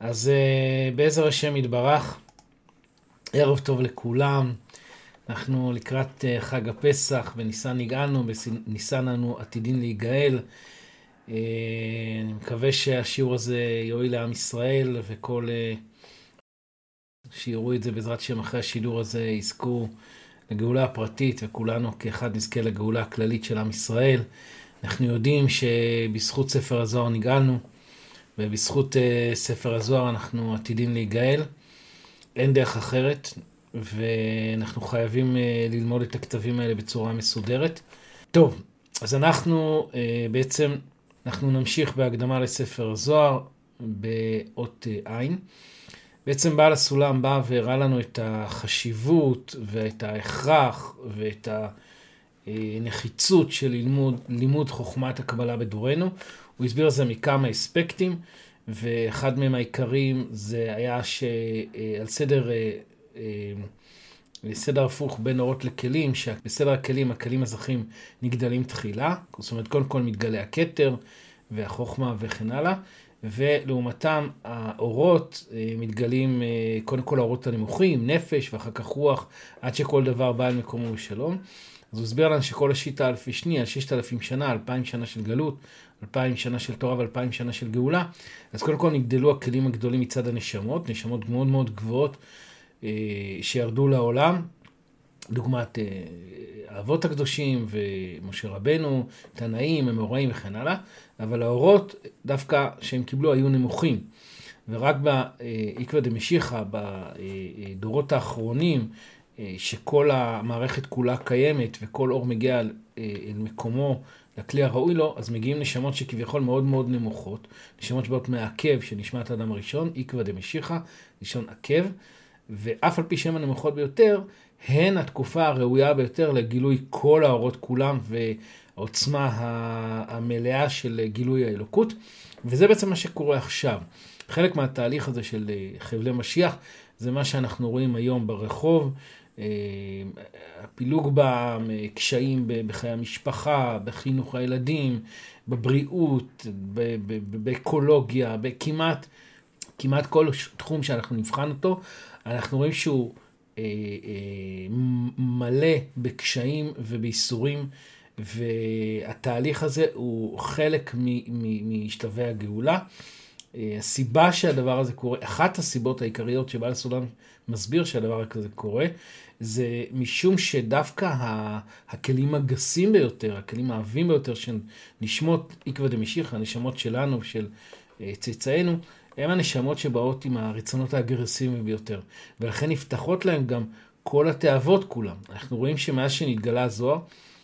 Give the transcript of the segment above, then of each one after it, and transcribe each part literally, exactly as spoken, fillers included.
אז uh, בעזר השם יתברך, ערב טוב לכולם. אנחנו לקראת uh, חג הפסח, בניסן נגאלנו, בניסן אנו עתידים להיגאל. Uh, אני מקווה שהשיעור הזה יועיל לעם ישראל, וכל uh, שיראו את זה בעזרת שם אחרי השידור הזה יזכו לגאולה הפרטית, וכולנו כאחד נזכה לגאולה הכללית של עם ישראל. אנחנו יודעים שבזכות ספר הזוהר נגאלנו, ובזכות uh, ספר הזוהר אנחנו עתידים להיגאל. אין דרך אחרת, ואנחנו חייבים uh, ללמוד את הכתבים האלה בצורה מסודרת. טוב, אז אנחנו uh, בעצם, אנחנו נמשיך בהקדמה לספר הזוהר באות uh, עין. בעצם בעל הסולם בא והראה לנו את החשיבות ואת ההכרח ואת הנחיצות של לימוד, לימוד חוכמת הקבלה בדורנו. הוא הסביר את זה מכמה אספקטים, ואחד מהם העיקריים זה היה שעל סדר, סדר הפוך בין אורות לכלים, שבסדר הכלים, הכלים הזכים נגדלים תחילה, זאת אומרת קודם כל מתגלה הכתר והחוכמה וכן הלאה, ולעומתם האורות מתגלים קודם כל האורות הנמוכים, נפש ואחר כך רוח, עד שכל דבר בא על מקומו בשלום. אז הוא הסביר לנו שכל השיטה אלפי שני, על ששת אלפים שנה, אלפיים שנה של גלות, אלפיים שנה של תורה ואלפיים שנה של גאולה. אז קודם כל נגדלו הכלים הגדולים מצד הנשמות, נשמות מאוד מאוד גבוהות שירדו לעולם, דוגמת האבות הקדושים ומשה רבנו, תנאים, אמוראים וכן הלאה, אבל האורות דווקא שהם קיבלו היו נמוכים, ורק בעקבא דמשיחא, בדורות האחרונים, שכל המערכת כולה קיימת וכל אור מגיע אל מקומו, לכלי הראוי לו, אז מגיעים נשמות שכביכול מאוד מאוד נמוכות, נשמות שבאות מהעקב שנשמת האדם הראשון, עקבא דמשיחא, לשון עקב, ואף על פי שהן הנמוכות ביותר, הן התקופה הראויה ביותר לגילוי כל האורות כולם והעוצמה המלאה של גילוי האלוקות. וזה בעצם מה שקורה עכשיו. חלק מהתהליך הזה של חבלי משיח, זה מה שאנחנו רואים היום ברחוב, הפילוג בעם, קשיים בחיי המשפחה, בחינוך הילדים, בבריאות, באקולוגיה, בכמעט כמעט כל תחום שאנחנו נבחן אותו, אנחנו רואים שהוא אה, אה, מלא בקשיים ובייסורים, והתהליך הזה הוא חלק משלבי הגאולה. אה, הסיבה שהדבר הזה קורה, אחת הסיבות העיקריות שבעל הסולם מסביר שהדבר הזה קורה, זה משום שדווקא הכלים הגסים ביותר, הכלים האהבים ביותר של נשמות עקבא דמשיחא, הנשמות שלנו, של צאצאינו, הם הנשמות שבאות עם הרצונות האגרסיביים ביותר, ולכן נפתחות להם גם כל התאוות כולם. אנחנו רואים שמאז שנתגלה הזוהר,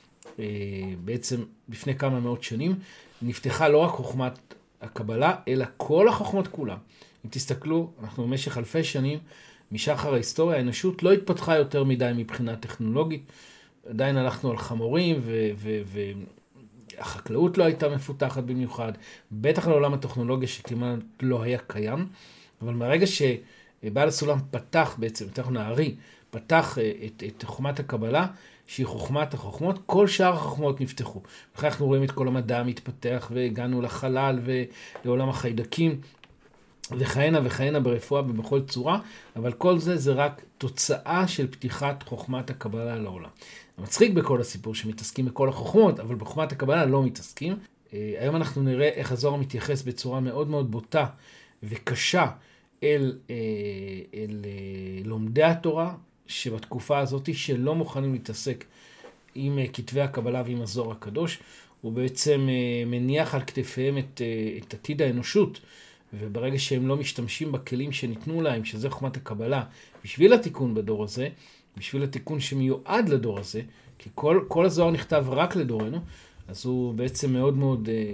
בעצם לפני כמה מאות שנים, נפתחה לא רק חוכמת הקבלה, אלא כל החוכמות כולם. אם תסתכלו, אנחנו במשך אלפי שנים, משחר ההיסטוריה, האנושות לא התפתחה יותר מדי מבחינה טכנולוגית, עדיין הלכנו על חמורים ו... ו-, ו- החקלאות לא הייתה מפותחת במיוחד, בטח לעולם הטכנולוגיה שכמעט לא היה קיים, אבל מהרגע שבעל הסולם פתח בעצם, יותר נערי, פתח את, את חוכמת הקבלה, שהיא חוכמת החוכמות, כל שאר החוכמות נפתחו. וכך אנחנו רואים את כל המדע המתפתח, והגענו לחלל ולעולם החיידקים, וכהנה וכהנה ברפואה ובכל צורה, אבל כל זה זה רק תוצאה של פתיחת חוכמת הקבלה לעולם. המצחיק בכל הסיפור שמתעסקים בכל החוכמות, אבל בחוכמת הקבלה לא מתעסקים. היום אנחנו נראה איך הזוהר מתייחס בצורה מאוד מאוד בוטה וקשה אל, אל לומדי התורה, שבתקופה הזאת שלא מוכנים להתעסק עם כתבי הקבלה ועם הזוהר הקדוש, הוא בעצם מניח על כתפיהם את, את עתיד האנושות, וברגע שהם לא משתמשים בכלים שניתנו להם, שזה חוכמת הקבלה, בשביל התיקון בדור הזה, בשביל התיקון שמיועד לדור הזה, כי כל, כל הזוהר נכתב רק לדורנו, אז הוא בעצם מאוד מאוד אה,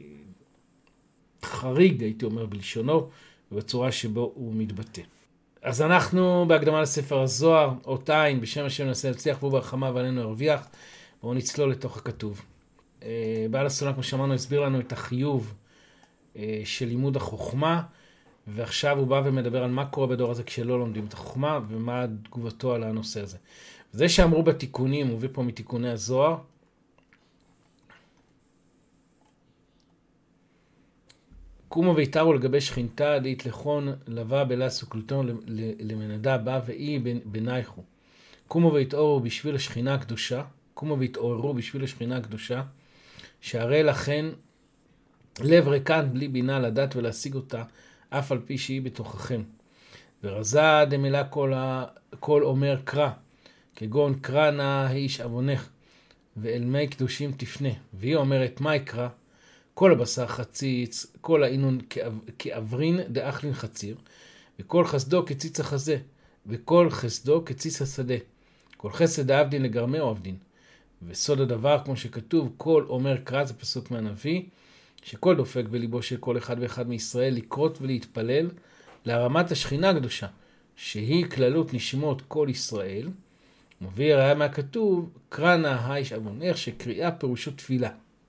חריג, הייתי אומר, בלשונו, ובצורה שבו הוא מתבטא. אז אנחנו בהקדמה לספר הזוהר, אות עין, בשם השם נעשה להצליח בו ברחמה ועלינו הרוויח, בואו נצלול לתוך הכתוב. אה, בעל הסולם, כמו שאמרנו, הסביר לנו את החיוב אה, של לימוד החוכמה, ועכשיו הוא בא ומדבר על מה קורה בדור הזה כשלא לומדים את החוכמה, ומה תגובתו על הנושא הזה. זה שאמרו בתיקונים, הוא מביא פה מתיקוני קומו ויתרו לגבי שכינתה להתלכון לבא בלה סוכלתון למנדה בא ואי בנייחו. קומו ויתעוררו בשביל השכינה הקדושה, קומו והתעוררו בשביל השכינה הקדושה, שהרי לכן לב ריקן בלי בינה לדעת ולהשיג אותה, אף על פי שהיא בתוככם. ורזה דמלה כל, ה... כל אומר קרא, כגון קרא נא האיש אבונך, ואל מי קדושים תפנה. והיא אומרת מה יקרא? כל הבשר חציץ, כל העינון כאברין דאכלין חציר, וכל חסדו כציץ החזה, וכל חסדו כציץ השדה. כל חסד העבדין לגרמהו עבדין. וסוד הדבר, כמו שכתוב, כל אומר קרא, זה פסוק מהנביא, שכל דופק בליבו של כל אחד ואחד מישראל לקרות ולהתפלל להרמת השכינה הקדושה, שהיא כללות נשמות כל ישראל, מביא ראיה מהכתוב, קרא נא האיש אבונך, שקריאה פירושו תפילה.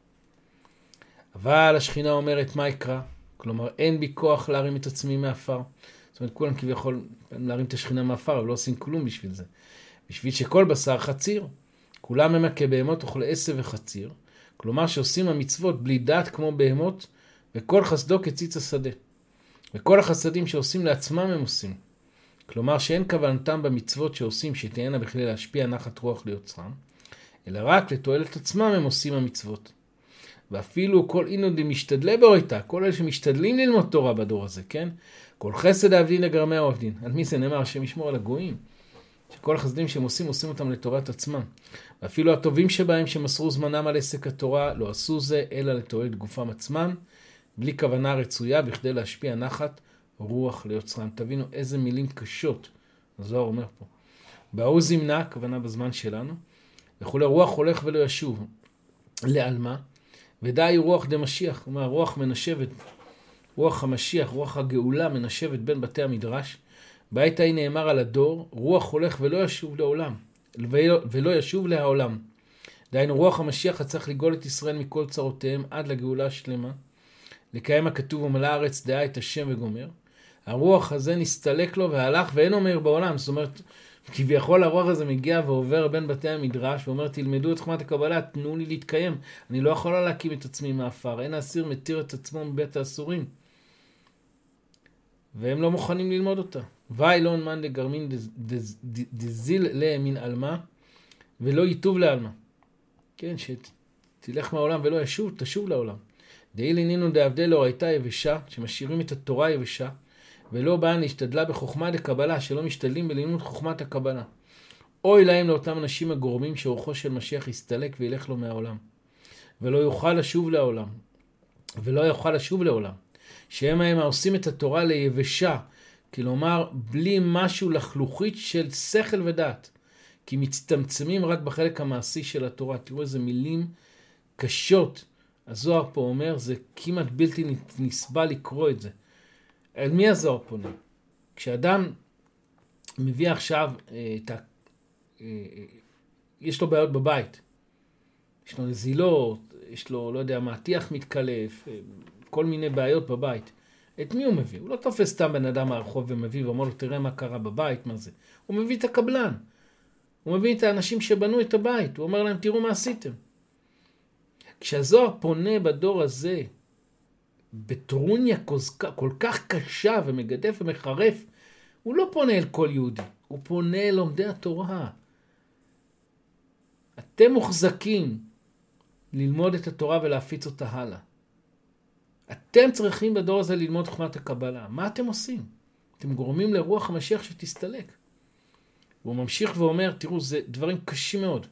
אבל השכינה אומרת מה יקרא? כלומר, אין בי כוח להרים את עצמי מאפר. זאת אומרת, כולם כביכול להרים את השכינה מאפר, אבל לא עושים כלום בשביל זה. בשביל שכל בשר חציר, כולם הם כבהמות אוכלי עשב וחציר, כלומר שעושים המצוות בלי דעת כמו בהמות, וכל חסדו כציץ השדה. וכל החסדים שעושים לעצמם הם עושים. כלומר שאין כוונתם במצוות שעושים שתהיינה בכלל להשפיע נחת רוח ליוצרם, אלא רק לתועלת עצמם הם עושים המצוות. ואפילו כל אינו דמשתדלי באורייתא, כל אלה שמשתדלים ללמוד תורה בדור הזה, כן? כל חסד העבדין לגרמהו עבדין. על מי זה נאמר? השם ישמור על הגויים. שכל החסדים שהם עושים, עושים אותם לטובת עצמם. ואפילו הטובים שבהם שמסרו זמנם על עסק התורה, לא עשו זה, אלא לתועלת גופם עצמם, בלי כוונה רצויה, בכדי להשפיע נחת רוח ליוצרם. תבינו איזה מילים קשות, הזוהר אומר פה. בהוא זמנה, כוונה בזמן שלנו, וכולי רוח הולך ולא ישוב. לעלמה, ודאי רוח דמשיח, כלומר רוח מנשבת, רוח המשיח, רוח הגאולה מנשבת בין בתי המדרש. בעת ההיא נאמר על הדור, רוח הולך ולא ישוב לעולם, ולא, ולא ישוב לעולם. דהיינו רוח המשיח צריך לגאול את ישראל מכל צרותיהם עד לגאולה השלמה. לקיים הכתוב ומלא הארץ דעה את השם וגומר. הרוח הזה נסתלק לו והלך ואין אומר בעולם. זאת אומרת, כביכול הרוח הזה מגיע ועובר בין בתי המדרש ואומר, תלמדו את חוכמת הקבלה, תנו לי להתקיים. אני לא יכולה להקים את עצמי מאפר. אין האסיר מתיר את עצמו מבית האסורים. והם לא מוכנים ללמוד אותה. ואילון מן דגרמין דזיל למן אלמה ולא יטוב לאלמה. כן, שתלך מהעולם ולא ישוב, תשוב לעולם. דאיל עינינו דעבדי לאורייתא יבשה, שמשאירים את התורה יבשה, ולא באה להשתדלה בחוכמה לקבלה, שלא משתדלים בלימוד חוכמת הקבלה. אוי להם לאותם אנשים הגורמים שרוחו של משיח יסתלק וילך לו מהעולם. ולא יוכל לשוב לעולם. ולא יוכל לשוב לעולם. שהם הם העושים את התורה ליבשה, כלומר בלי משהו לחלוכית של שכל ודעת. כי מצטמצמים רק בחלק המעשי של התורה. תראו איזה מילים קשות. הזוהר פה אומר, זה כמעט בלתי נסבל לקרוא את זה. על מי הזוהר פונה? כשאדם מביא עכשיו את ה... יש לו בעיות בבית. יש לו נזילות, יש לו, לא יודע, מעטיח מתקלף, כל מיני בעיות בבית. את מי הוא מביא? הוא לא תופס סתם בן אדם מהרחוב ומביא ואומר לו, תראה מה קרה בבית, מה זה. הוא מביא את הקבלן. הוא מביא את האנשים שבנו את הבית. הוא אומר להם, תראו מה עשיתם. כשהזוהר פונה בדור הזה, בטרוניה כל כך קשה ומגדף ומחרף, הוא לא פונה אל כל יהודי, הוא פונה אל לומדי התורה. אתם מוחזקים ללמוד את התורה ולהפיץ אותה הלאה. אתם צריכים בדור הזה ללמוד חוכמת הקבלה. מה אתם עושים? אתם גורמים לרוח המשיח שתסתלק. והוא ממשיך ואומר, תראו, זה דברים קשים מאוד.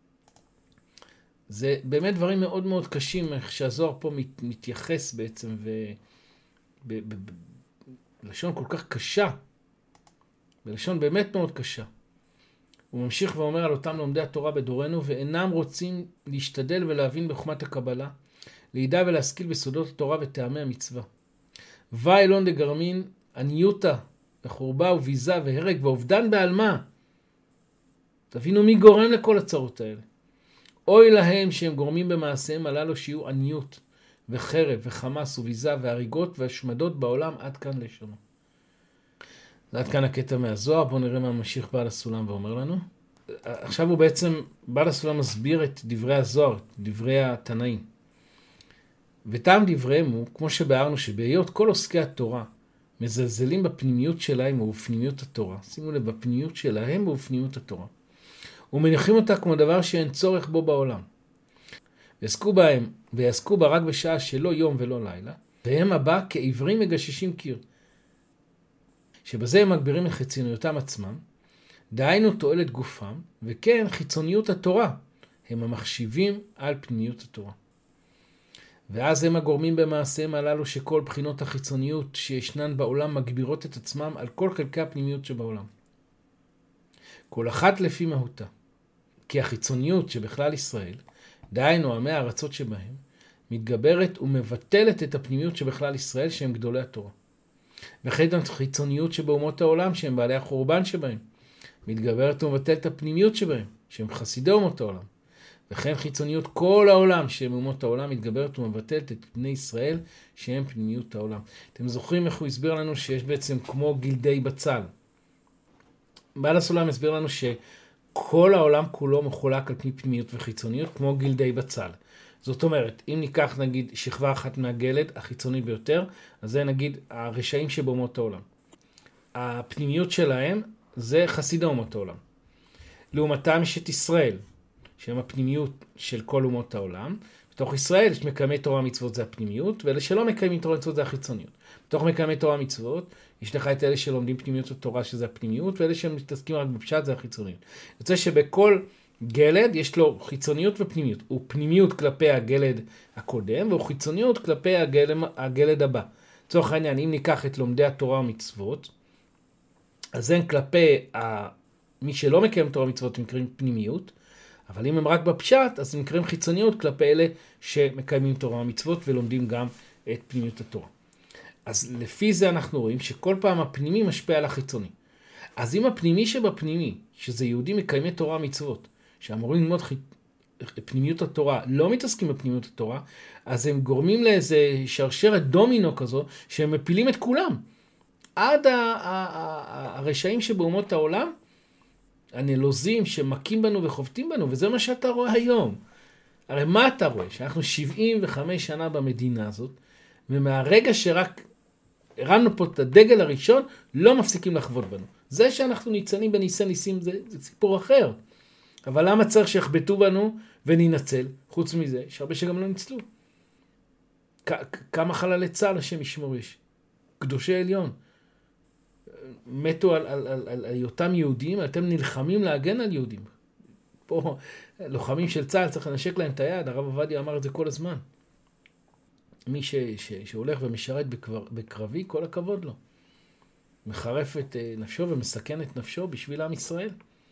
זה באמת דברים מאוד מאוד קשים, איך שהזוהר פה מת, מתייחס בעצם, בלשון כל כך קשה, בלשון באמת מאוד קשה. הוא ממשיך ואומר על אותם לומדי התורה בדורנו, ואינם רוצים להשתדל ולהבין בחוכמת הקבלה, לידע ולהשכיל בסודות התורה וטעמי המצווה. ואילון דגרמין, עניותה, וחורבה וביזה והרג ואובדן בעלמה. תבינו מי גורם לכל הצרות האלה. אוי להם שהם גורמים במעשיהם הללו שיהיו עניות וחרב וחמאס וביזה והריגות והשמדות בעולם. עד כאן לשונו. עד כאן הקטע מהזוהר. בואו נראה מה ממשיך בעל הסולם ואומר לנו. עכשיו הוא בעצם, בעל הסולם מסביר את דברי הזוהר, דברי התנאים. וטעם דבריהם הוא, כמו שבארנו, שבהיות כל עוסקי התורה מזלזלים בפנימיות שלהם ובפנימיות התורה. שימו לב, בפנימיות שלהם ובפנימיות התורה. ומניחים אותה כמו דבר שאין צורך בו בעולם. ויעסקו בהם, ויעסקו בה רק בשעה שלא יום ולא לילה, והם הבא כעברים מגששים קיר. שבזה הם מגבירים את חיצוניותם עצמם, דהיינו תועלת גופם, וכן חיצוניות התורה, הם המחשיבים על פנימיות התורה. ואז הם הגורמים במעשיהם הללו שכל בחינות החיצוניות שישנן בעולם מגבירות את עצמם על כל חלקי הפנימיות שבעולם. כל אחת לפי מהותה. כי החיצוניות שבכלל ישראל, דהיינו עמי הארצות שבהם, מתגברת ומבטלת את הפנימיות שבכלל ישראל שהם גדולי התורה. וכן החיצוניות שבאומות העולם שהם בעלי החורבן שבהם, מתגברת ומבטלת את הפנימיות שבהם, שהם חסידי אומות העולם. וכן חיצוניות כל העולם שהם אומות העולם מתגברת ומבטלת את בני ישראל שהם פנימיות העולם. אתם זוכרים איך הוא הסביר לנו שיש בעצם כמו גלדי בצל. בעל הסולם הסביר לנו שכל העולם כולו מחולק על פני פנימיות וחיצוניות כמו גלדי בצל. זאת אומרת, אם ניקח נגיד שכבה אחת מהגלד החיצוני ביותר, אז זה נגיד הרשעים שבאומות העולם. הפנימיות שלהם זה חסידי אומות העולם. לעומתם יש את ישראל, שהם הפנימיות של כל אומות העולם. בתוך ישראל יש מקיימי תורה מצוות זה הפנימיות, ואלה שלא מקיימים תורה מצוות זה החיצוניות. בתוך מקיימי תורה מצוות, יש לך את אלה שלומדים פנימיות התורה שזה הפנימיות, ואלה שמתעסקים רק בפשט זה החיצוניות. יוצא שבכל גלד יש לו חיצוניות ופנימיות. הוא פנימיות כלפי הגלד הקודם, והוא חיצוניות כלפי הגלד, הגלד הבא. לצורך העניין, אם ניקח את לומדי התורה ומצוות, אז הם כלפי ה... מי שלא מקיים תורה ומצוות הם נקראים פנימיות, אבל אם הם רק בפשט, אז הם נקראים חיצוניות כלפי אלה שמקיימים תורה ומצוות ולומדים גם את פנימיות התורה. אז לפי זה אנחנו רואים שכל פעם הפנימי משפיע על החיצוני. אז אם הפנימי שבפנימי, שזה יהודים מקיימי תורה ומצוות, שאמורים ללמוד חי... פנימיות התורה, לא מתעסקים בפנימיות התורה, אז הם גורמים לאיזה שרשרת דומינו כזו, שהם מפילים את כולם. עד ה... ה... ה... הרשעים שבאומות העולם, הנלוזים שמכים בנו וחובטים בנו, וזה מה שאתה רואה היום. הרי מה אתה רואה? שאנחנו שבעים וחמש שנה במדינה הזאת, ומהרגע שרק הרמנו פה את הדגל הראשון, לא מפסיקים לחבוט בנו. זה שאנחנו ניצנים בניסי ניסים, זה, זה סיפור אחר. אבל למה צריך שיחבטו בנו וננצל? חוץ מזה, יש הרבה שגם לא ניצלו. כ- כמה חללי צה"ל השם ישמור יש? קדושי עליון. מתו על, על, על, על, על אותם יהודים, אתם נלחמים להגן על יהודים. פה לוחמים של צה"ל צריך לנשק להם את היד, הרב עובדיה אמר את זה כל הזמן. מי ש, ש, שהולך ומשרת בקבר, בקרבי, כל הכבוד לו. מחרף את נפשו ומסכן את נפשו בשביל עם ישראל.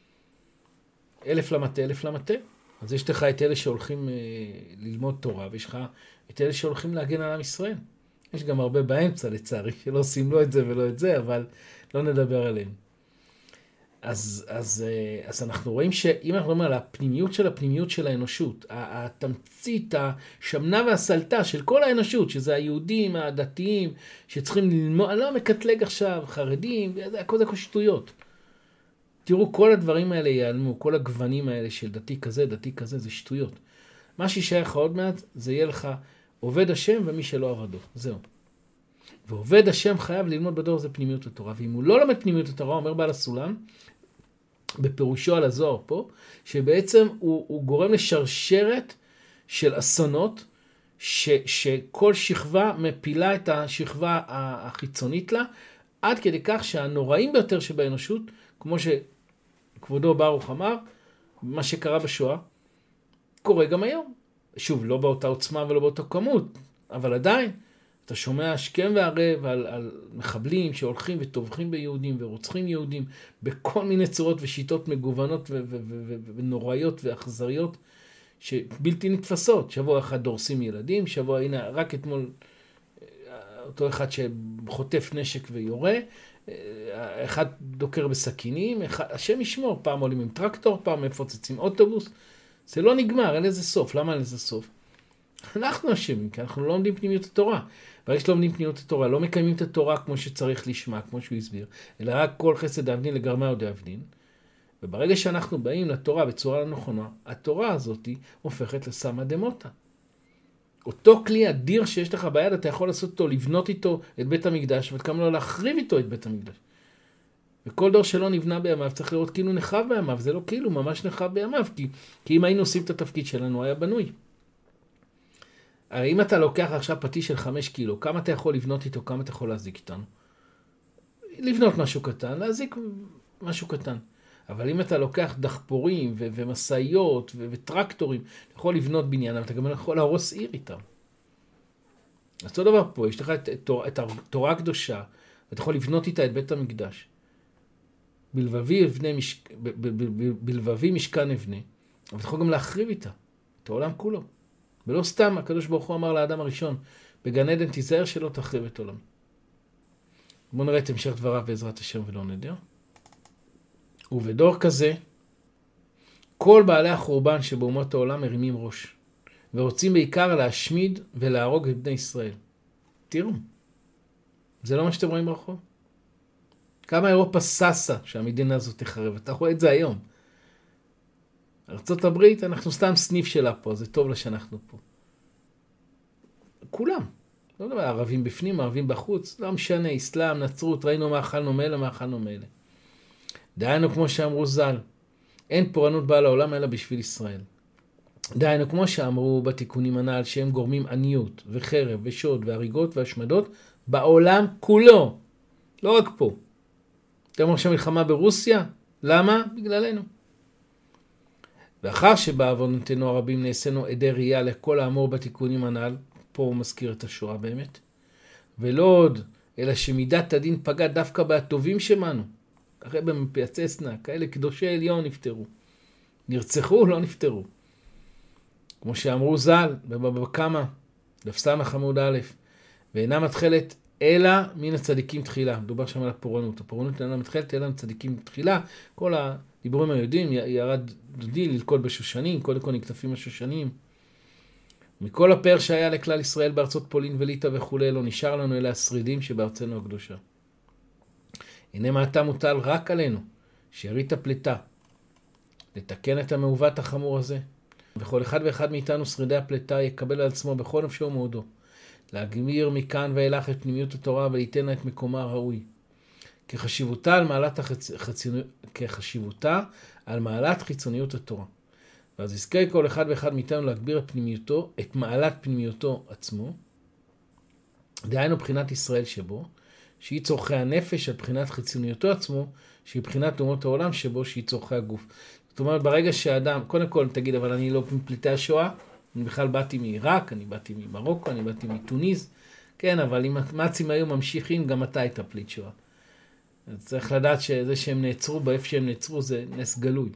אלף למטה, אלף למטה. אז יש לך את אלה שהולכים אה, ללמוד תורה, ויש לך את אלה שהולכים להגן על עם ישראל. יש גם הרבה באמצע לצערי, שלא עושים לא את זה ולא את זה, אבל לא נדבר עליהם. אז, אז, אז אנחנו רואים שאם אנחנו אומרים על הפנימיות של הפנימיות של האנושות, התמצית, השמנה והסלטה של כל האנושות, שזה היהודים, הדתיים, שצריכים ללמוד, אני לא מקטלג עכשיו, חרדים, הכל זה שטויות. תראו, כל הדברים האלה ייעלמו, כל הגוונים האלה של דתי כזה, דתי כזה, זה שטויות. מה שישאר לך עוד מעט, זה יהיה לך עובד השם ומי שלא עבדו. זהו. ועובד השם חייב ללמוד בדור זה פנימיות התורה. ואם הוא לא למד פנימיות התורה, אומר בעל הסולם, בפירושו על הזוהר פה, שבעצם הוא, הוא גורם לשרשרת של אסונות, ש, שכל שכבה מפילה את השכבה החיצונית לה, עד כדי כך שהנוראים ביותר שבאנושות, כמו שכבודו ברוך אמר, מה שקרה בשואה, קורה גם היום. שוב, לא באותה עוצמה ולא באותה כמות, אבל עדיין, אתה שומע השכם והערב על, על מחבלים שהולכים וטובחים ביהודים ורוצחים יהודים בכל מיני צורות ושיטות מגוונות ו- ו- ו- ו- ונוראיות ואכזריות שבלתי נתפסות. שבוע אחד דורסים ילדים, שבוע, הנה, רק אתמול אותו אחד שחוטף נשק ויורה, אחד דוקר בסכינים, אחד, השם ישמור, פעם עולים עם טרקטור, פעם מפוצצים אוטובוס. זה לא נגמר, אין לזה סוף. למה אין לזה סוף? אנחנו אשמים, כי אנחנו לא לומדים פנימיות התורה. ברגע שלא לומדים פנימיות התורה, לא מקיימים את התורה כמו שצריך לשמה, כמו שהוא הסביר, אלא רק כל חסד דאבדין לגרמה או דאבדין. וברגע שאנחנו באים לתורה בצורה לא נכונה, התורה הזאת הופכת לסמא דמותא. אותו כלי אדיר שיש לך ביד, אתה יכול לעשות אותו, לבנות איתו את בית המקדש, וכמה לא להחריב איתו את בית המקדש. וכל דור שלא נבנה בימיו, צריך לראות כאילו נחרב בימיו, זה לא כאילו, ממש נחרב בימיו, כי, כי אם היינו עושים את התפקיד שלנו, היה בנוי. אם אתה לוקח עכשיו פטיש של חמש קילו, כמה אתה יכול לבנות איתו, כמה אתה יכול להזיק איתנו? לבנות משהו קטן, להזיק משהו קטן. אבל אם אתה לוקח דחפורים ו- ומסעיות ו- וטרקטורים, אתה יכול לבנות בניין, אבל אתה גם יכול להרוס עיר איתם. אז אותו דבר פה, יש לך את, את, את התורה הקדושה, ואתה יכול לבנות איתה את בית המקדש. בלבבי, אבנה מש... ב- ב- ב- בלבבי משכן אבנה, אבל אתה יכול גם להחריב איתה, את העולם כולו. ולא סתם, הקדוש ברוך הוא אמר לאדם הראשון, בגן עדן תיזהר שלא תחריב את עולמי. בואו נראה את המשך דבריו בעזרת השם ולא נדר. ובדור כזה, כל בעלי החורבן שבאומות העולם מרימים ראש, ורוצים בעיקר להשמיד ולהרוג את בני ישראל. תראו, זה לא מה שאתם רואים ברחוב? כמה אירופה ססה שהמדינה הזאת תחרב, אתה רואה את זה היום. ארצות הברית, אנחנו סתם סניף שלה פה, זה טוב לה שאנחנו פה. כולם. לא יודע, ערבים בפנים, ערבים בחוץ, לא משנה, אסלאם, נצרות, ראינו מה אכלנו מאלה, מה אכלנו מאלה. דהיינו כמו שאמרו ז"ל, אין פורענות באה לעולם אלא בשביל ישראל. דהיינו כמו שאמרו בתיקונים הנ"ל, שהם גורמים עניות וחרב ושוד והריגות והשמדות בעולם כולו. לא רק פה. אתם אומרים שהמלחמה ברוסיה? למה? בגללנו. ואחר שבעוונותינו הרבים נעשינו עדי ראייה לכל האמור בתיקונים הנ"ל, פה הוא מזכיר את השואה באמת, ולא עוד, אלא שמידת הדין פגע דווקא בהטובים שמנו. אחרי במפייצסנה, כאלה קדושי עליון נפטרו. נרצחו, לא נפטרו. כמו שאמרו ז"ל, בבבא קמא, דף סמך עמוד א', ואינה מתחלת אלא מן הצדיקים תחילה. מדובר שם על הפורענות. הפורענות אינה מתחלת אלא מן הצדיקים תחילה. כל הדיבורים היהודים, ירד דודי ללכוד בשושנים, קודם כל נקטפים השושנים. מכל הפאר שהיה לכלל ישראל בארצות פולין וליטא וכו', לא נשאר לנו אלא השרידים שבארצנו הקדושה. הנה מעתה מוטל רק עלינו, שארית הפליטה, לתקן את המעוות החמור הזה, וכל אחד ואחד מאיתנו שרידי הפליטה יקבל על עצמו בכל נפשו ומאודו, להגמיר מכאן ואילך את פנימיות התורה וליתן את מקומה הראוי. כחשיבותה על מעלת, החצ... חציוני... כחשיבותה על מעלת חיצוניות התורה. ואז יזכה כל אחד ואחד מאיתנו להגביר את פנימיותו, את מעלת פנימיותו עצמו, דהיינו בחינת ישראל שבו, שהיא צורכי הנפש על בחינת חיצוניותו עצמו, שהיא בחינת אומות העולם שבו, שהיא צורכי הגוף. זאת אומרת, ברגע שהאדם, קודם כל תגיד, אבל אני לא מפליטי השואה, אני בכלל באתי מעיראק, אני באתי ממרוקו, אני באתי מטוניס, כן, אבל אם המצים היו ממשיכים, גם אתה היית פליט שואה. אז צריך לדעת שזה שהם נעצרו, באיפה שהם נעצרו, זה נס גלוי.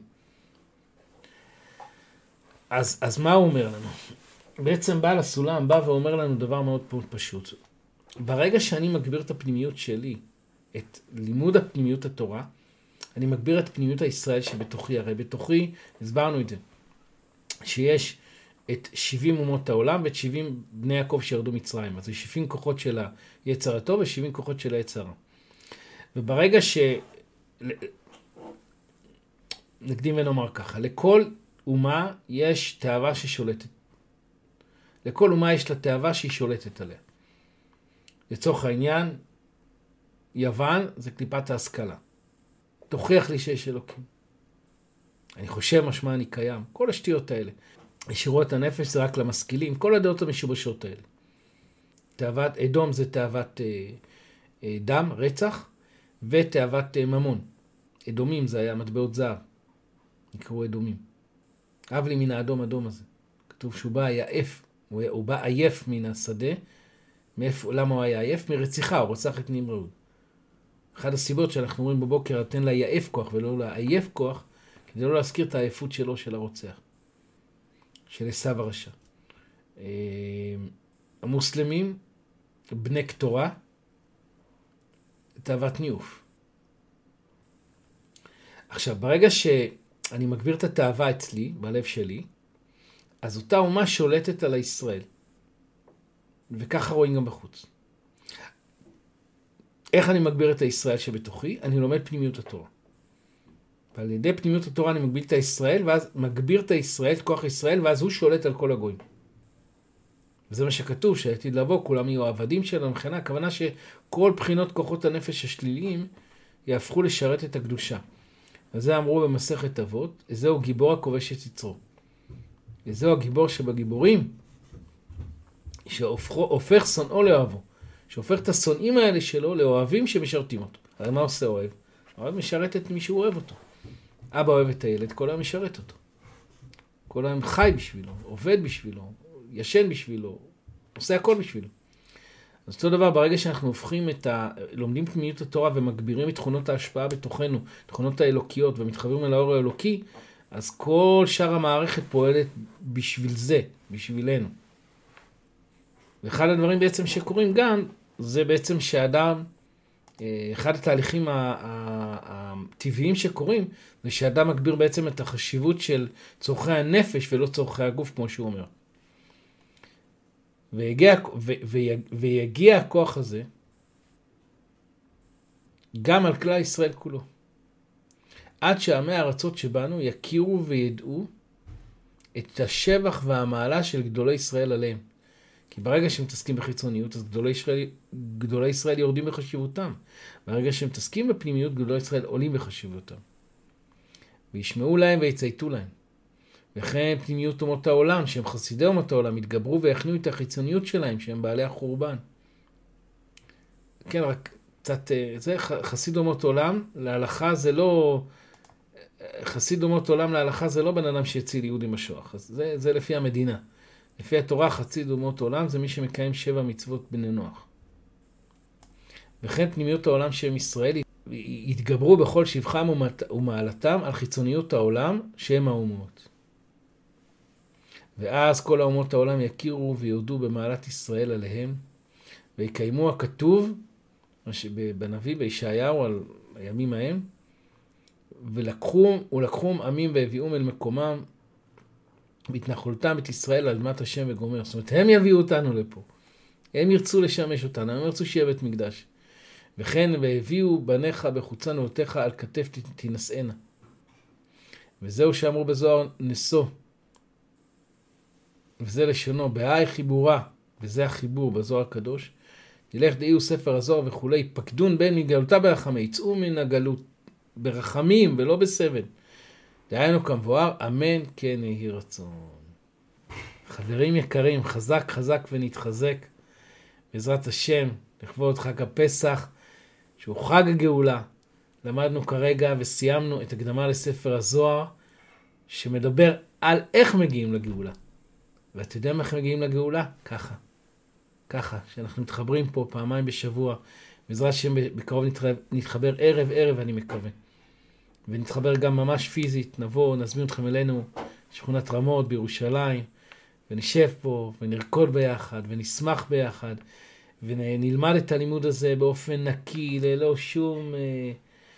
אז, אז מה הוא אומר לנו? בעצם בעל הסולם בא ואומר לנו דבר מאוד פשוט. ברגע שאני מגביר את הפנימיות שלי, את לימוד הפנימיות התורה, אני מגביר את פנימיות הישראל שבתוכי. הרי בתוכי, הסברנו את זה, שיש את שבעים אומות העולם ואת שבעים בני יעקב שירדו מצרים. אז זה שבעים כוחות של היצר הטוב ו-שבעים כוחות של היצר הרע. וברגע ש... נקדים ונאמר ככה, לכל אומה יש תאווה ששולטת. לכל אומה יש לה תאווה שהיא שולטת עליה. לצורך העניין, יוון זה קליפת ההשכלה. תוכיח לי שיש אלוקים. אני חושב משמע אני קיים. כל השטויות האלה. ישירות הנפש זה רק למשכילים. כל הדעות המשובשות האלה. תאוות, אדום זה תאוות אה, אה, דם, רצח, ותאוות אה, ממון. אדומים זה היה מטבעות זהב. נקראו אדומים. אב לי מן האדום אדום הזה. כתוב שהוא בא עייף. הוא, הוא בא עייף מן השדה. מאיפה, למה הוא היה עייף? מרציחה, הוא רוצח את נמרוד. אחת הסיבות שאנחנו אומרים בבוקר, תן לה יעף כוח ולא לעייף כוח, כדי לא להזכיר את העייפות שלו של הרוצח. של עשיו הרשע. המוסלמים, בני קטורה, תאוות ניאוף. עכשיו, ברגע שאני מגביר את התאווה אצלי, בלב שלי, אז אותה אומה שולטת על הישראל. וככה רואים גם בחוץ. איך אני מגביר את הישראל שבתוכי? אני לומד פנימיות התורה. ועל ידי פנימיות התורה אני מגביר את הישראל, ואז מגביר את הישראל, את כוח ישראל, ואז הוא שולט על כל הגויים. וזה מה שכתוב, שעתיד לבוא, כולם יהיו עבדים שלנו, מבחינה, הכוונה שכל בחינות כוחות הנפש השליליים יהפכו לשרת את הקדושה. אז זה אמרו במסכת אבות, זהו גיבור הכובש את יצרו. זהו הגיבור שבגיבורים, שהופך שונאו לאוהבו, שהופך את השונאים האלה שלו לאוהבים שמשרתים אותו. הרי מה עושה אוהב? אוהב משרת את מי שהוא אוהב אותו. אבא אוהב את הילד, כל היום משרת אותו. כל היום חי בשבילו, עובד בשבילו, ישן בשבילו, עושה הכל בשבילו. אז אותו דבר, ברגע שאנחנו הופכים את ה... לומדים פנימיות התורה ומגבירים את תכונות ההשפעה בתוכנו, תכונות האלוקיות, ומתחברים אל האור האלוקי, אז כל שאר המערכת פועלת בשביל זה, בשבילנו. ואחד הדברים בעצם שקורים גם, זה בעצם שאדם, אחד התהליכים הטבעיים שקורים, זה שאדם מגביר בעצם את החשיבות של צורכי הנפש ולא צורכי הגוף, כמו שהוא אומר. ויגיע, ו, ו, ויגיע הכוח הזה גם על כלל ישראל כולו. עד שעמי הארצות שבנו יכירו וידעו את השבח והמעלה של גדולי ישראל עליהם. כי ברגע שהם מתעסקים בחיצוניות, אז גדולי ישראל, גדולי ישראל יורדים בחשיבותם. ברגע שהם מתעסקים בפנימיות, גדולי ישראל עולים בחשיבותם. וישמעו להם ויצייתו להם. וכן פנימיות אומות העולם, שהם חסידי אומות העולם, יתגברו ויכניעו את החיצוניות שלהם, שהם בעלי החורבן. כן, רק קצת, זה חסיד אומות עולם, להלכה זה לא, חסיד אומות עולם להלכה זה לא בן אדם שהציל יהודי משוח. זה, זה לפי המדינה. לפי התורה, חסיד אומות עולם זה מי שמקיים שבע מצוות בני נוח. וכן פנימיות העולם שהם ישראל יתגברו בכל שבחם ומעלתם על חיצוניות העולם שהם האומות. ואז כל האומות העולם יכירו ויודו במעלת ישראל עליהם, ויקיימו הכתוב בנביא בישעיהו על הימים ההם, ולקחום, ולקחום עמים והביאום אל מקומם, בהתנחלותם את ישראל על אדמת השם וגומר. זאת אומרת, הם יביאו אותנו לפה. הם ירצו לשמש אותנו, הם ירצו שיהיה בית מקדש. וכן, והביאו בניך בחוצה נעותיך על כתף תנשאנה. וזהו שאמרו בזוהר נשוא. וזה לשונו, בהאי חיבורה, וזה החיבור בזוהר הקדוש. ילך דאיהו ספר הזוהר וכולי, פקדון בין מגלותה ברחמי, יצאו מן הגלות ברחמים ולא בסבל. דהיינו כמבואר, אמן כן יהי רצון. חברים יקרים, חזק חזק ונתחזק, בעזרת השם, לכבוד חג הפסח, שהוא חג הגאולה. למדנו כרגע וסיימנו את הקדמה לספר הזוהר, שמדבר על איך מגיעים לגאולה. ואתה יודע איך מגיעים לגאולה? ככה. ככה, שאנחנו מתחברים פה פעמיים בשבוע, בעזרת השם בקרוב נתחבר ערב ערב אני מקווה. ונתחבר גם ממש פיזית, נבוא, נזמין אתכם אלינו, שכונת רמות בירושלים, ונשב פה, ונרקוד ביחד, ונשמח ביחד, ונלמד את הלימוד הזה באופן נקי, ללא שום אה,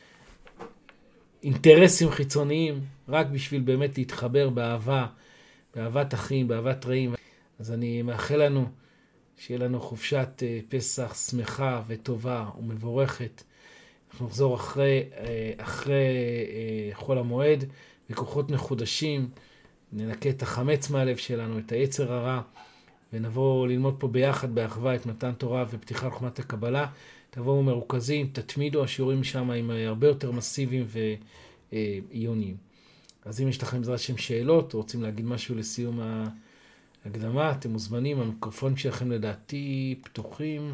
אינטרסים חיצוניים, רק בשביל באמת להתחבר באהבה, באהבת אחים, באהבת רעים. אז אני מאחל לנו שיהיה לנו חופשת אה, פסח שמחה וטובה ומבורכת. אנחנו נחזור אחרי, אחרי חול המועד, בכוחות מחודשים, ננקה את החמץ מהלב שלנו, את היצר הרע, ונבוא ללמוד פה ביחד באחווה את מתן תורה ופתיחת חוכמת הקבלה. תבואו מרוכזים, תתמידו, השיעורים שם הם הרבה יותר מסיביים ועיוניים. אז אם יש לכם בעזרת השם שאלות, או רוצים להגיד משהו לסיום ההקדמה, אתם מוזמנים, המיקרופונים שלכם לדעתי פתוחים.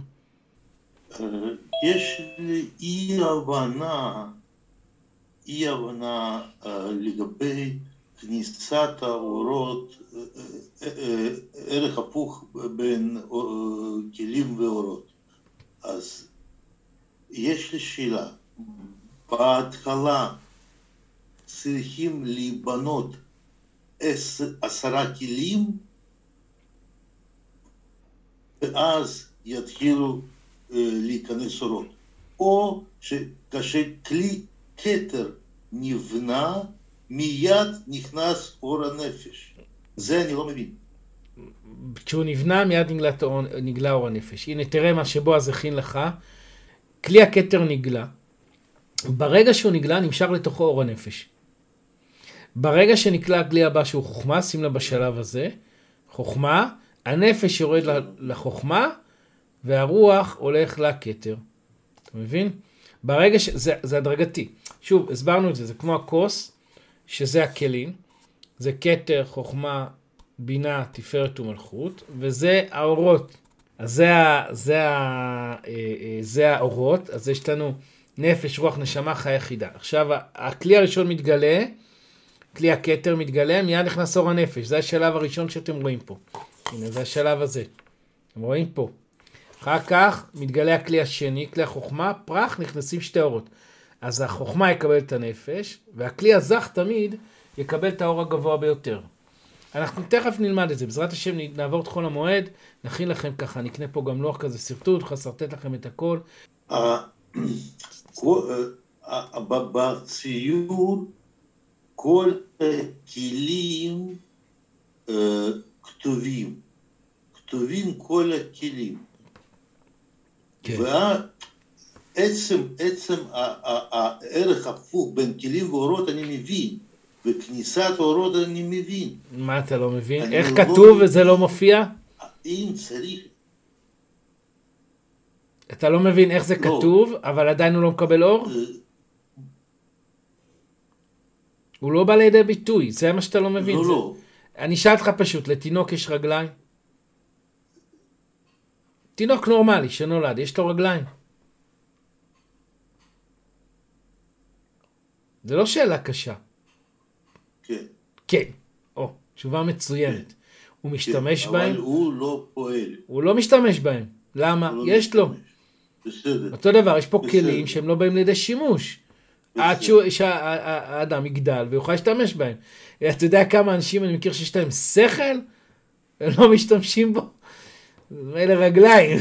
יש אי הבנה, אי הבנה לגבי כניסת האורות, ערך הפוך בין כלים ואורות. אז יש לי שאלה, בהתחלה צריכים להיבנות עשרה כלים, ואז יתחילו להיכנס אורות, או שכשכלי כתר נבנה, מיד נכנס אור הנפש. זה אני לא מבין. כשהוא נבנה, מיד נגלה, נגלה אור הנפש. הנה, תראה מה שבועז הכין לך. כלי הכתר נגלה. ברגע שהוא נגלה, נמשך לתוכו אור הנפש. ברגע שנקלע הכלי הבא שהוא חוכמה, שים לה בשלב הזה, חוכמה, הנפש יורד לחוכמה, והרוח הולך לכתר. אתה מבין? ברגע ש... זה, זה הדרגתי. שוב, הסברנו את זה, זה כמו הכוס, שזה הכלים, זה כתר, חוכמה, בינה, תפארת ומלכות, וזה האורות. אז זה, זה, זה האורות, אז יש לנו נפש, רוח, נשמה, חיה יחידה. עכשיו, הכלי הראשון מתגלה, כלי הכתר מתגלה, מיד נכנס אור הנפש. זה השלב הראשון שאתם רואים פה. הנה, זה השלב הזה. אתם רואים פה. אחר כך מתגלה הכלי השני, כלי החוכמה, פרח, נכנסים שתי אורות. אז החוכמה יקבל את הנפש, והכלי הזך תמיד יקבל את האור הגבוה ביותר. אנחנו תכף נלמד את זה, בעזרת השם נעבור את חול המועד, נכין לכם ככה, נקנה פה גם לוח כזה סרטוט, חסרטט לכם את הכל. בציור כל כלים כתובים, כתובים כל הכלים. ועצם, עצם הערך הפוך בין כלים ואורות אני מבין, וכניסת אורות אני מבין. מה אתה לא מבין? איך כתוב וזה לא מופיע? אם צריך. אתה לא מבין איך זה כתוב, אבל עדיין הוא לא מקבל אור? הוא לא בא לידי ביטוי, זה מה שאתה לא מבין. לא, לא. אני אשאל אותך פשוט, לתינוק יש רגליים? תינוק נורמלי שנולד, יש לו רגליים? זה לא שאלה קשה. כן. כן. או, תשובה מצוינת. הוא משתמש בהם? אבל הוא לא פועל. הוא לא משתמש בהם. למה? יש לו. בסדר. אותו דבר, יש פה כלים שהם לא באים לידי שימוש. עד שהאדם יגדל ויוכל להשתמש בהם. אתה יודע כמה אנשים אני מכיר שיש להם שכל? הם לא משתמשים בו. אלה רגליים.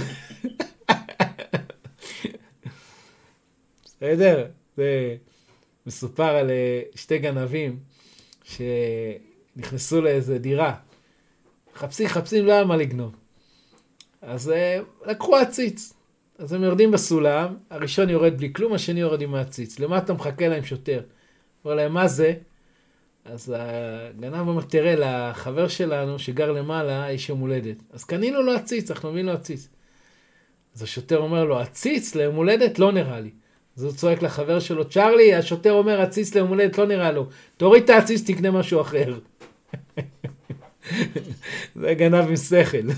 בסדר? זה מסופר על שתי גנבים שנכנסו לאיזה דירה. חפשים, חפשים, לא היה מה לגנוב. אז לקחו הציץ. אז הם יורדים בסולם, הראשון יורד בלי כלום, השני יורד עם הציץ. למטה מחכה להם שוטר. אומר להם, מה זה? אז הגנב אומר, תראה, לחבר שלנו שגר למעלה, יש יום הולדת. אז קנינו לו הציץ, אנחנו מביאים לו הציץ. אז השוטר אומר לו, הציץ ליום הולדת לא נראה לי. אז הוא צועק לחבר שלו, צ'רלי, השוטר אומר, הציץ ליום הולדת לא נראה לו. תוריד את הציץ, תקנה משהו אחר. זה גנב עם שכל.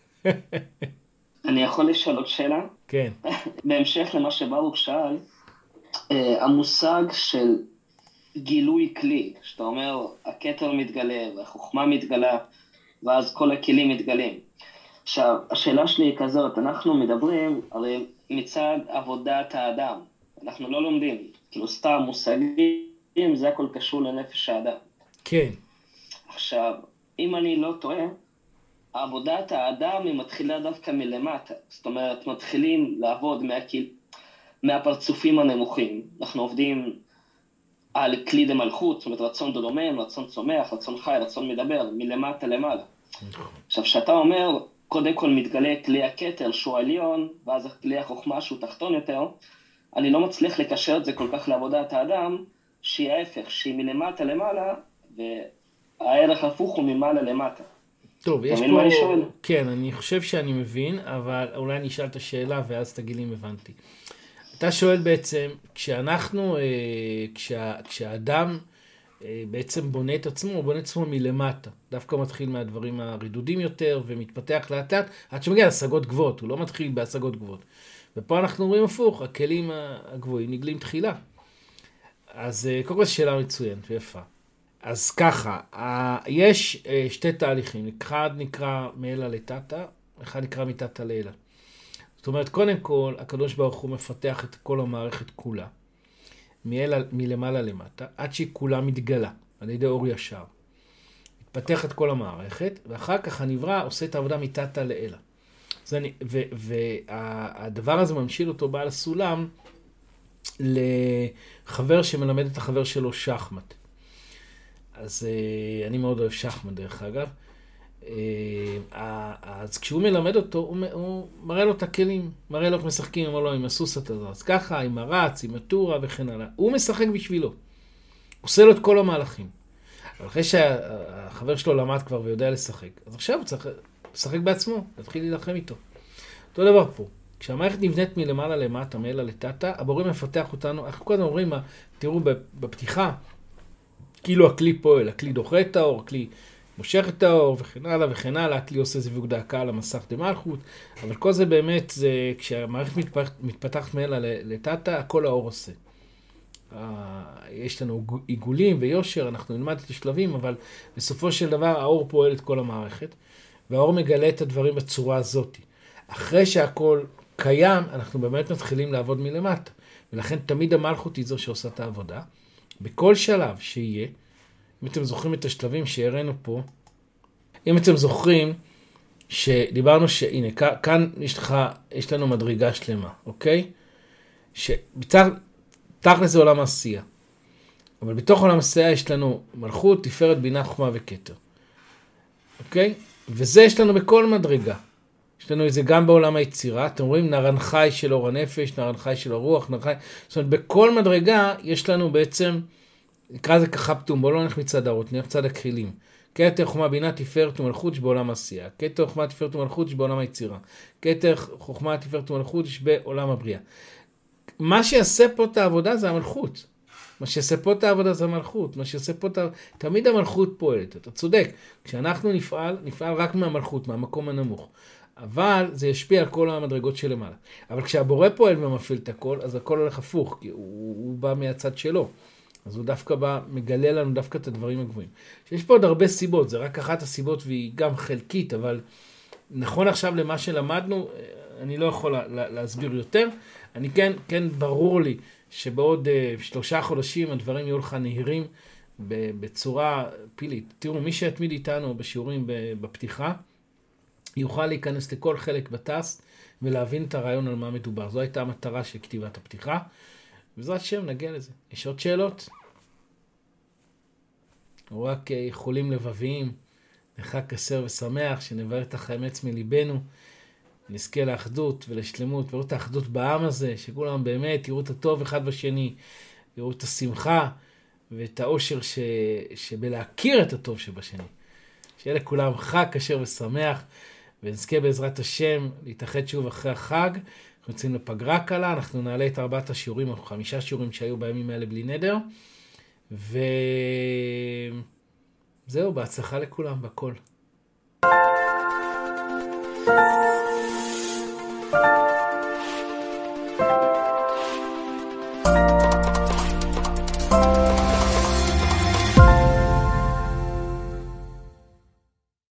אני יכול לשאול עוד שאלה? כן. בהמשך למה שברוך שאל, המושג של גילוי כלי, שאתה אומר, הכתר מתגלה והחוכמה מתגלה, ואז כל הכלים מתגלים. עכשיו, השאלה שלי היא כזאת, אנחנו מדברים, הרי מצד עבודת האדם, אנחנו לא לומדים, כאילו סתם מושגים, זה הכל קשור לנפש האדם. כן. עכשיו, אם אני לא טועה, עבודת האדם היא מתחילה דווקא מלמטה, זאת אומרת, מתחילים לעבוד מהכיל, מהפרצופים הנמוכים. אנחנו עובדים על כלי דמלכות, זאת אומרת, רצון דומם, רצון צומח, רצון חי, רצון מדבר, מלמטה למעלה. עכשיו, שאתה אומר, קודם כל מתגלה כלי הכתר שהוא עליון, ואז כלי החוכמה שהוא תחתון יותר, אני לא מצליח לקשר את זה כל כך לעבודת האדם, שהיא ההפך, שהיא מלמטה למעלה, והערך הפוך הוא ממעלה למטה. טוב, יש פה... אני כן, אני חושב שאני מבין, אבל אולי אני אשאל את השאלה ואז תגיד לי אם הבנתי. אתה שואל בעצם, כשאנחנו, כשה, כשהאדם בעצם בונה את עצמו, הוא בונה את עצמו מלמטה. דווקא מתחיל מהדברים הרדודים יותר ומתפתח לאט לאט, עד שמגיע להשגות גבוהות, הוא לא מתחיל בהשגות גבוהות. ופה אנחנו אומרים הפוך, הכלים הגבוהים נגלים תחילה. אז קודם כל שאלה מצוינת ויפה. אז ככה, יש שתי תהליכים, אחד נקרא מאלה לטאטה, אחד נקרא מטאטה לאלה. זאת אומרת, קודם כל, הקדוש ברוך הוא מפתח את כל המערכת כולה, מאלה, מלמעלה למטה, עד שהיא כולה מתגלה, על ידי אור ישר. מתפתח את כל המערכת, ואחר כך הנברא עושה את העבודה מטאטה לאלה. והדבר הזה ממשיל אותו בעל הסולם לחבר שמלמד את החבר שלו שחמט. אז uh, אני מאוד אוהב שחמט דרך אגב. Uh, אז כשהוא מלמד אותו, הוא, הוא מראה לו את הכלים, מראה לו איך משחקים, אומר לו עם הסוס אתה זז ככה, עם הרץ, עם הטורה וכן הלאה. הוא משחק בשבילו. הוא עושה לו את כל המהלכים. אבל אחרי שהחבר שלו למד כבר ויודע לשחק, אז עכשיו הוא צריך לשחק בעצמו, להתחיל להילחם איתו. אותו דבר פה. כשהמערכת נבנית מלמעלה למטה, מאלה לטאטה, הבורא מפתח אותנו, אנחנו קודם אומרים, תראו בפתיחה, כאילו הכלי פועל, הכלי דוחה את האור, הכלי מושך את האור וכן הלאה וכן הלאה, הכלי עושה זיווג דאקה על המסך דמלכות, אבל כל זה באמת, זה, כשהמערכת מתפתחת, מתפתחת מאלה לטאטה, הכל האור עושה. יש לנו עיגולים ויושר, אנחנו נלמד את השלבים, אבל בסופו של דבר האור פועל את כל המערכת, והאור מגלה את הדברים בצורה הזאת. אחרי שהכל קיים, אנחנו באמת מתחילים לעבוד מלמטה, ולכן תמיד המלכות היא זו שעושה את העבודה. בכל שלב שיהיה, אם אתם זוכרים את השלבים שהראינו פה, אם אתם זוכרים שדיברנו שהנה, כאן יש לך, יש לנו מדרגה שלמה, אוקיי? שבצד, תכל'ס זה עולם העשייה. אבל בתוך עולם העשייה יש לנו מלכות, תפארת, בינה, חוכמה וכתר. אוקיי? וזה יש לנו בכל מדרגה. יש לנו את זה גם בעולם היצירה. אתם רואים נרן חי של אור הנפש, נרן חי של הרוח, נרן חי... זאת אומרת, בכל מדרגה יש לנו בעצם, נקרא זה ככה פתום, בואו לא נלך מצד האורות, נלך מצד הכחילים. כתר, חוכמה, בינה, תפארת ומלכות שבעולם העשייה. כתר, חוכמה, תפארת ומלכות שבעולם היצירה. כתר, חוכמה, תפארת ומלכות שבעולם הבריאה. מה שיעשה פה את העבודה זה המלכות. מה שיעשה פה את העבודה זה המלכות. מה שיעשה פה את העבודה... תמיד המלכות פועלת. אתה צודק. כשאנחנו נפעל, נפעל רק מהמלכות, מהמקום הנמוך. אבל זה ישפיע על כל המדרגות שלמעלה. אבל כשהבורא פועל ומפעיל את הכל, אז הכל הולך הפוך, כי הוא, הוא בא מהצד שלו. אז הוא דווקא בא, מגלה לנו דווקא את הדברים הגבוהים. יש פה עוד הרבה סיבות, זה רק אחת הסיבות והיא גם חלקית, אבל נכון עכשיו למה שלמדנו, אני לא יכול לה, להסביר יותר. אני כן, כן ברור לי שבעוד uh, שלושה חודשים הדברים יהיו לך נהירים בצורה פילית. תראו, מי שיתמיד איתנו בשיעורים בפתיחה, יוכל להיכנס לכל חלק בטס ולהבין את הרעיון על מה מדובר. זו הייתה המטרה של כתיבת הפתיחה. בעזרת השם נגיע לזה. יש עוד שאלות? או רק יכולים לבביים, לחג כשר ושמח, שנברך את החמץ מליבנו, נזכה לאחדות ולשלמות, ויראו את האחדות בעם הזה, שכולם באמת יראו את הטוב אחד בשני, יראו את השמחה ואת האושר ש... שבלהכיר את הטוב שבשני. שיהיה לכולם חג כשר ושמח, ונזכה בעזרת השם להתאחד שוב אחרי החג. אנחנו יוצאים לפגרה קלה, אנחנו נעלה את ארבעת השיעורים, או חמישה שיעורים שהיו בימים האלה בלי נדר. וזהו, בהצלחה לכולם, בכל.